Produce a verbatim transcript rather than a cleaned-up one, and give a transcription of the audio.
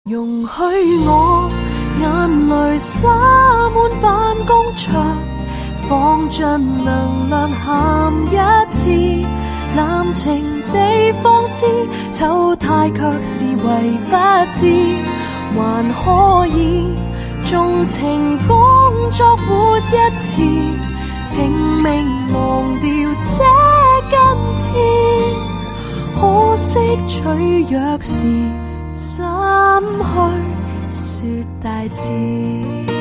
容許我眼淚灑滿辦公桌，放盡能量喊一次，濫情地放肆，醜態卻是為不知，還可以縱情工作活一次，拼命忘掉這根刺，可惜取弱時怎去說大志。